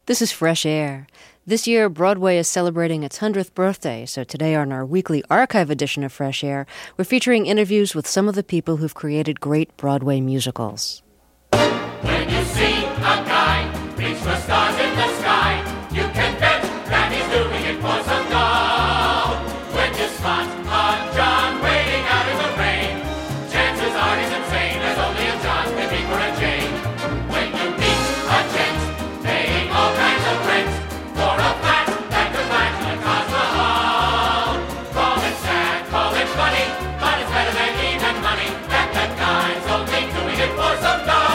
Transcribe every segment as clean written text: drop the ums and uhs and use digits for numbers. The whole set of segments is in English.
This is Fresh Air. This year, Broadway is celebrating its 100th birthday, so today on our weekly archive edition of Fresh Air, we're featuring interviews with some of the people who've created great Broadway musicals. When you see a guy reach for stars in the sky, you can bet that he's doing it for some dough. When you spot a John waiting out in the rain, chances are he's insane, as only a John can be for a Jane. When you meet a gent paying all kinds of rent for a flat that could flash in a Taj Mahal, call it sad, call it funny, but it's better than even money, that guy's only doing it for some dough.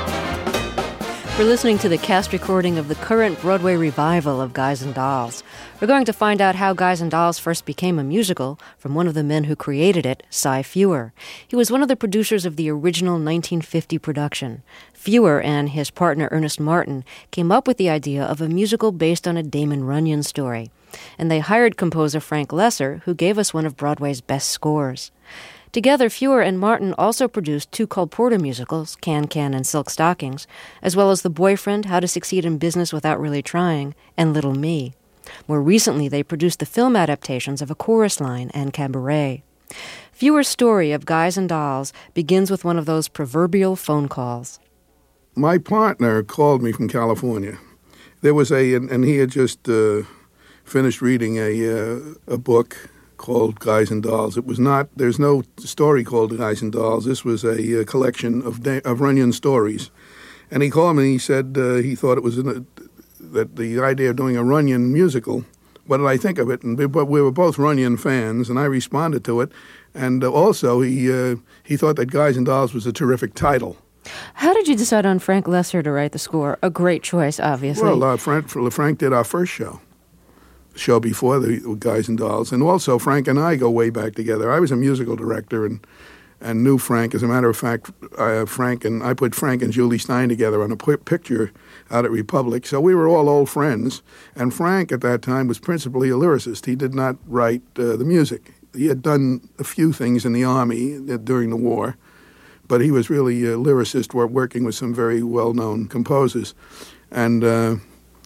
We're listening to the cast recording of the current Broadway revival of Guys and Dolls. We're going to find out how Guys and Dolls first became a musical from one of the men who created it, Cy Feuer. He was one of the producers of the original 1950 production. Feuer and his partner Ernest Martin came up with the idea of a musical based on a Damon Runyon story. And they hired composer Frank Loesser, who gave us one of Broadway's best scores. Together, Feuer and Martin also produced two Cole Porter musicals, Can Can and Silk Stockings, as well as The Boyfriend, How to Succeed in Business Without Really Trying, and Little Me. More recently, they produced the film adaptations of A Chorus Line and Cabaret. Feuer's story of Guys and Dolls begins with one of those proverbial phone calls. My partner called me from California. There was and he had just finished reading a book called Guys and Dolls. There's no story called Guys and Dolls. This was a collection of Runyon stories. And he called me and he said he thought it was that the idea of doing a Runyon musical, what did I think of it? And we were both Runyon fans, and I responded to it. And also he thought that Guys and Dolls was a terrific title. How did you decide on Frank Loesser to write the score? A great choice, obviously. Well, Frank did our first show before the Guys and Dolls. And also, Frank and I go way back together. I was a musical director and knew Frank. As a matter of fact, I put Frank and Julie Stein together on a picture out at Republic. So we were all old friends. And Frank, at that time, was principally a lyricist. He did not write the music. He had done a few things in the Army during the war, but he was really a lyricist working with some very well-known composers. And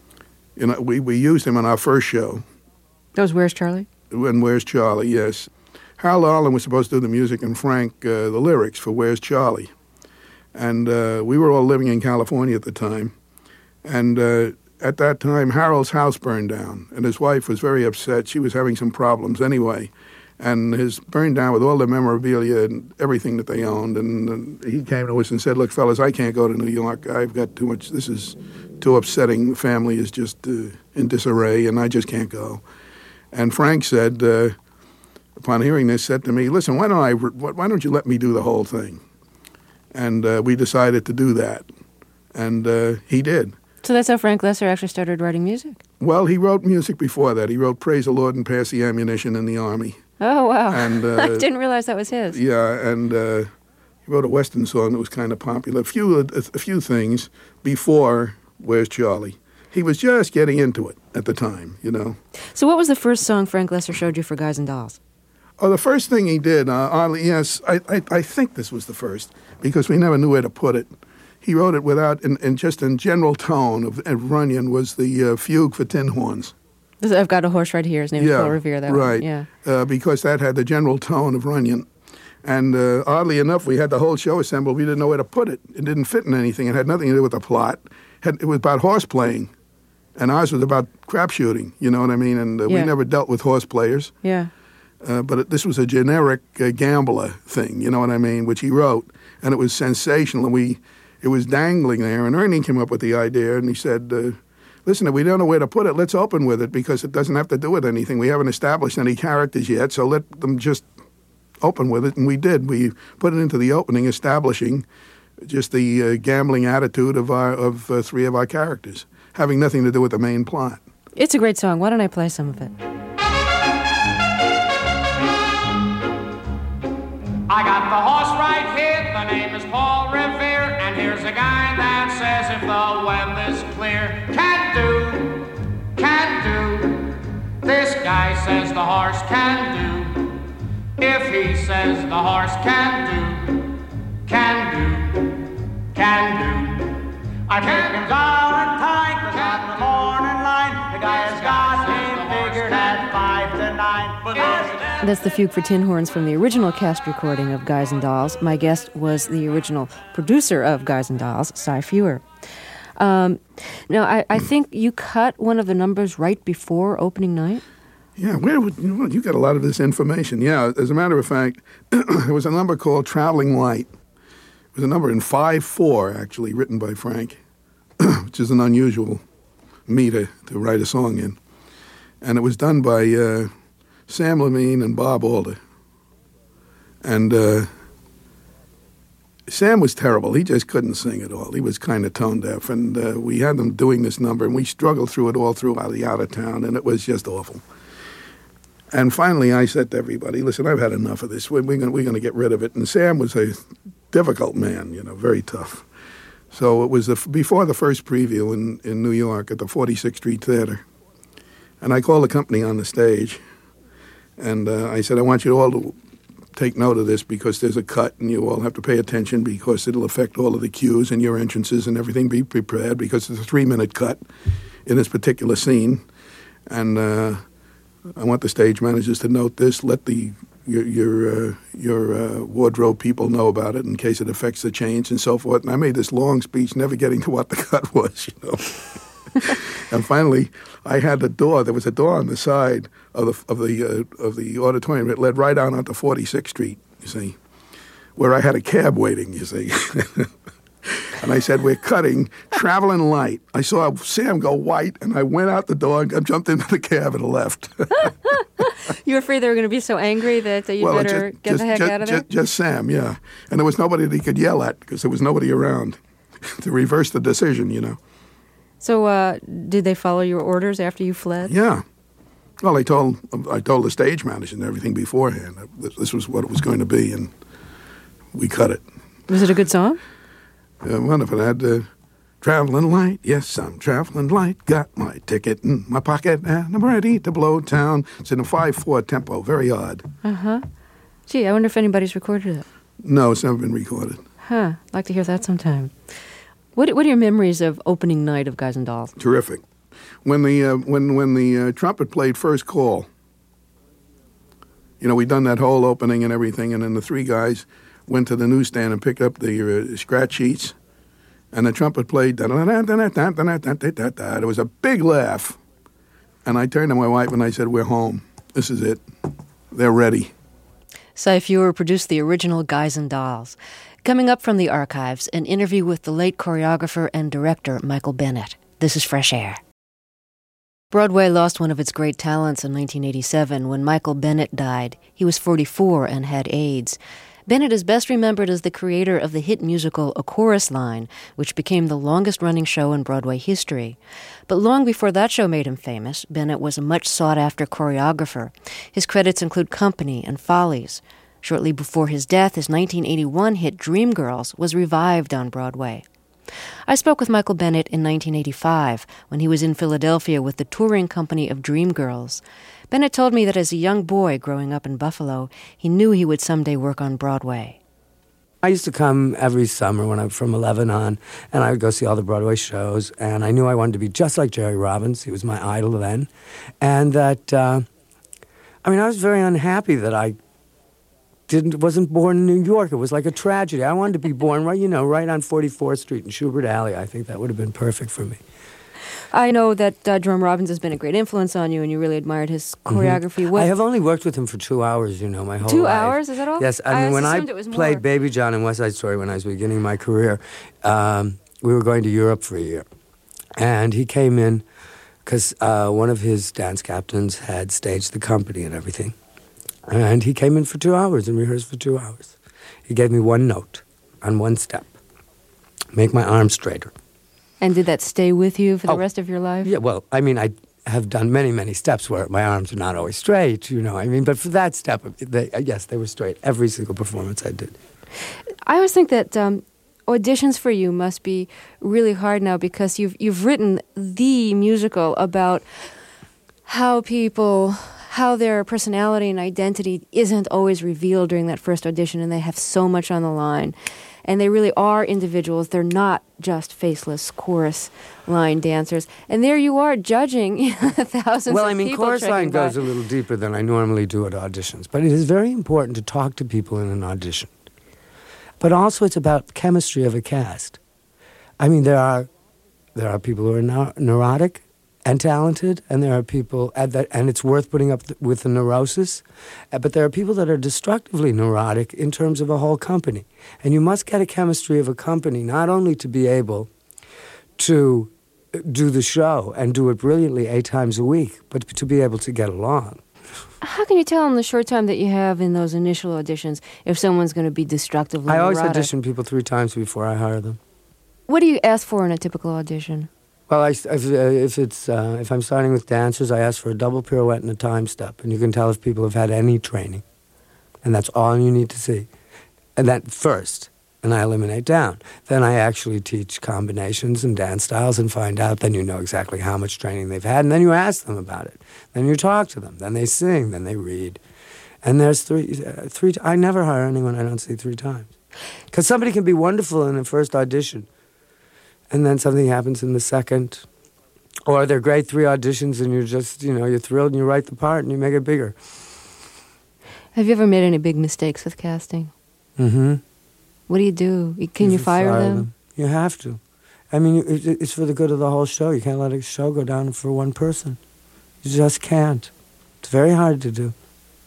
we used him on our first show. That was Where's Charlie? And Where's Charlie, yes. Harold Arlen was supposed to do the music and Frank the lyrics for Where's Charlie. And we were all living in California at the time. And at that time, Harold's house burned down, and his wife was very upset. She was having some problems anyway. And his burned down with all the memorabilia and everything that they owned. And he came to us and said, "Look, fellas, I can't go to New York. I've got too much. This is too upsetting. The family is just in disarray, and I just can't go." And Frank said, upon hearing this, said to me, "Listen, why don't you let me do the whole thing?" And we decided to do that. And he did. So that's how Frank Loesser actually started writing music? Well, he wrote music before that. He wrote Praise the Lord and Pass the Ammunition in the Army. Oh, wow. And, I didn't realize that was his. Yeah, and he wrote a Western song that was kind of popular. A few things before Where's Charlie. He was just getting into it at the time, you know. So what was the first song Frank Loesser showed you for Guys and Dolls? Oh, the first thing he did, oddly, yes, I think this was the first, because we never knew where to put it. He wrote it without, and just in general tone of Runyon, was the Fugue for Tin Horns. I've got a horse right here. His name is Paul Revere. That right. One. Yeah, because that had the general tone of Runyon. And oddly enough, we had the whole show assembled. We didn't know where to put it. It didn't fit in anything. It had nothing to do with the plot. It was about horse playing, and ours was about crap shooting. You know what I mean? And we never dealt with horse players. Yeah. But this was a generic gambler thing. You know what I mean? Which he wrote, and it was sensational. And it was dangling there. And Ernie came up with the idea, and he said, "Listen, if we don't know where to put it, let's open with it, because it doesn't have to do with anything. We haven't established any characters yet, so let them just open with it." And we did. We put it into the opening, establishing just the gambling attitude of three of our characters, having nothing to do with the main plot. It's a great song. Why don't I play some of it? I got the horse right here, the name is Paul Revere, and here's a guy that says if the weather's clear, can do. This guy says the horse can do. If he says the horse can do. I take him down and tight, 'cause I'm the more That's the Fugue for Tin Horns from the original cast recording of Guys and Dolls. My guest was the original producer of Guys and Dolls, Cy Feuer. Now, I think you cut one of the numbers right before opening night? Yeah, you got a lot of this information. Yeah, as a matter of fact, there was a number called Traveling Light. It was a number in 5/4, actually, written by Frank, which is an unusual meter to write a song in. And it was done by Sam Lamine and Bob Alder. And Sam was terrible. He just couldn't sing at all. He was kind of tone deaf. And we had them doing this number, and we struggled through it all throughout the out of town, and it was just awful. And finally, I said to everybody, listen, I've had enough of this. We're going to get rid of it. And Sam was a difficult man, very tough. So it was before the first preview in New York at the 46th Street Theater. And I called the company on the stage, and I said, I want you all to take note of this because there's a cut, and you all have to pay attention because it'll affect all of the cues and your entrances and everything. Be prepared because it's a 3-minute cut in this particular scene. And I want the stage managers to note this. Let your wardrobe people know about it in case it affects the change and so forth. And I made this long speech, never getting to what the cut was, And finally, I had the door. There was a door on the side of the auditorium that led right out onto 46th Street. You see, where I had a cab waiting. You see. And I said, we're cutting Traveling Light. I saw Sam go white, and I went out the door and jumped into the cab and left. You were afraid they were going to be so angry that you better get the heck out of there? Just Sam, yeah. And there was nobody that he could yell at because there was nobody around to reverse the decision, So did they follow your orders after you fled? Yeah. Well, I told the stage manager and everything beforehand that this was what it was going to be, and we cut it. Was it a good song? Wonderful. I had Traveling Light. Yes, I'm traveling light. Got my ticket in my pocket, and I'm ready to blow town. It's in a 5/4 tempo. Very odd. Uh-huh. Gee, I wonder if anybody's recorded it. No, it's never been recorded. Huh. I'd like to hear that sometime. What are your memories of opening night of Guys and Dolls? Terrific. When the trumpet played First Call, we'd done that whole opening and everything, and then the three guys went to the newsstand and picked up the scratch sheets, and the trumpet played. There was a big laugh, and I turned to my wife and I said, "We're home. This is it. They're ready." Cy Feuer produced the original Guys and Dolls. Coming up from the archives, an interview with the late choreographer and director Michael Bennett. This is Fresh Air. Broadway lost one of its great talents in 1987 when Michael Bennett died. He was 44 and had AIDS. Bennett is best remembered as the creator of the hit musical A Chorus Line, which became the longest-running show in Broadway history. But long before that show made him famous, Bennett was a much sought-after choreographer. His credits include Company and Follies. Shortly before his death, his 1981 hit Dreamgirls was revived on Broadway. I spoke with Michael Bennett in 1985 when he was in Philadelphia with the touring company of Dreamgirls. Bennett told me that as a young boy growing up in Buffalo, he knew he would someday work on Broadway. I used to come every summer when I was from 11 on, and I would go see all the Broadway shows, and I knew I wanted to be just like Jerry Robbins. He was my idol then. And that, I was very unhappy that I wasn't born in New York. It was like a tragedy. I wanted to be born right on 44th Street in Schubert Alley. I think that would have been perfect for me. I know that Jerome Robbins has been a great influence on you, and you really admired his choreography. Mm-hmm. I have only worked with him for 2 hours, my whole life. 2 hours? Is that all? Yes. When I played Baby John in West Side Story when I was beginning my career, we were going to Europe for a year. And he came in because one of his dance captains had staged the company and everything. And he came in for 2 hours and rehearsed for 2 hours. He gave me one note on one step. Make my arm straighter. And did that stay with you for the rest of your life? Yeah, well, I have done many, many steps where my arms are not always straight, but for that step, yes, they were straight. Every single performance I did. I always think that auditions for you must be really hard now because you've written the musical about how their personality and identity isn't always revealed during that first audition, and they have so much on the line. and they really are individuals. They're not just faceless chorus line dancers. And there you are judging thousands Well, of I mean, people chorus line trekking by. goes a little deeper than I normally do at auditions, but it is very important to talk to people in an audition. But also it's about chemistry of a cast. I mean, there are people who are neurotic and talented, and there are people, and it's worth putting up with the neurosis, but there are people that are destructively neurotic in terms of a whole company. And you must get a chemistry of a company, not only to be able to do the show and do it brilliantly 8 times a week, but to be able to get along. How can you tell in the short time that you have in those initial auditions if someone's going to be destructively I always neurotic? audition people 3 times before I hire them. What do you ask for in a typical audition? Well, if I'm starting with dancers, I ask for a double pirouette and a time step, and you can tell if people have had any training, and that's all you need to see. And that first, and I eliminate down. Then I actually teach combinations and dance styles and find out. Then you know exactly how much training they've had, and then you ask them about it. Then you talk to them. Then they sing. Then they read. And there's three. I never hire anyone I don't see 3 times, because somebody can be wonderful in the first audition, and then something happens in the second, or they're great 3 auditions, and you're just, you're thrilled, and you write the part, and you make it bigger. Have you ever made any big mistakes with casting? Mm-hmm. What do you do? Can you fire them? You have to. I mean, it's for the good of the whole show. You can't let a show go down for one person. You just can't. It's very hard to do.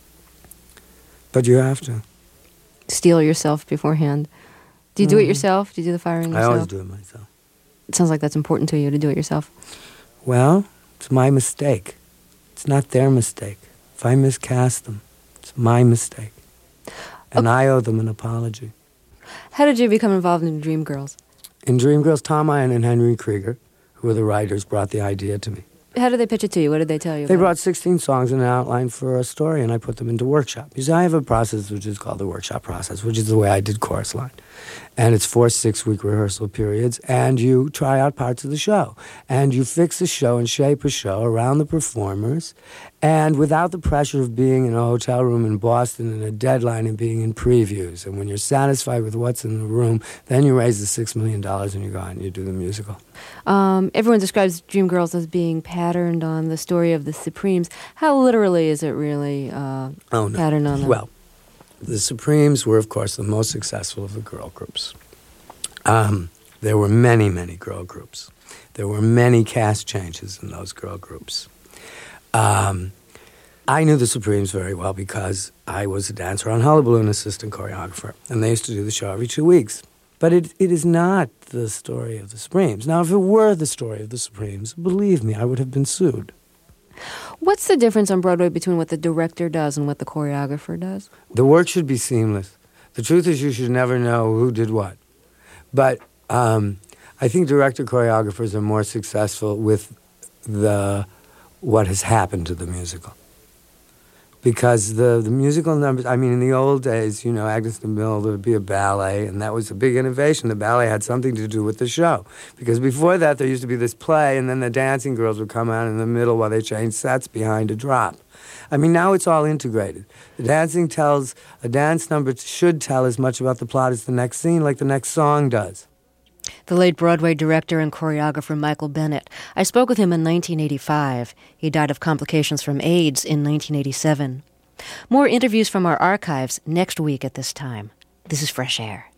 But you have to. Steel yourself beforehand. Do you do it yourself? Do you do the firing yourself? I always do it myself. It sounds like that's important to you, to do it yourself. Well, it's my mistake. It's not their mistake. If I miscast them, it's my mistake. And I owe them an apology. How did you become involved in Dreamgirls? In Dreamgirls, Tom Ian and Henry Krieger, who were the writers, brought the idea to me. How did they pitch it to you? What did they tell you? They about? brought 16 songs and an outline for a story, and I put them into workshop. You see, I have a process which is called the workshop process, which is the way I did Chorus Line. And it's 4 6-week rehearsal periods, and you try out parts of the show. And you fix a show and shape a show around the performers, and without the pressure of being in a hotel room in Boston and a deadline and being in previews. And when you're satisfied with what's in the room, then you raise the $6 million and you go out and you do the musical. Everyone describes Dreamgirls as being patterned on the story of the Supremes. How literally is it really patterned on them? Well, the Supremes were, of course, the most successful of the girl groups. There were many, many girl groups. There were many cast changes in those girl groups. I knew the Supremes very well because I was a dancer on Hullabaloo, an assistant choreographer, and they used to do the show every 2 weeks. But it is not the story of the Supremes. Now, if it were the story of the Supremes, believe me, I would have been sued. What's the difference on Broadway between what the director does and what the choreographer does? The work should be seamless. The truth is you should never know who did what. But I think director-choreographers are more successful with what has happened to the musical. Because the musical numbers, I mean, in the old days, Agnes de Mille, there would be a ballet, and that was a big innovation. The ballet had something to do with the show. Because before that, there used to be this play, and then the dancing girls would come out in the middle while they changed sets behind a drop. I mean, now it's all integrated. A dance number should tell as much about the plot as the next scene, like the next song does. The late Broadway director and choreographer Michael Bennett. I spoke with him in 1985. He died of complications from AIDS in 1987. More interviews from our archives next week at this time. This is Fresh Air.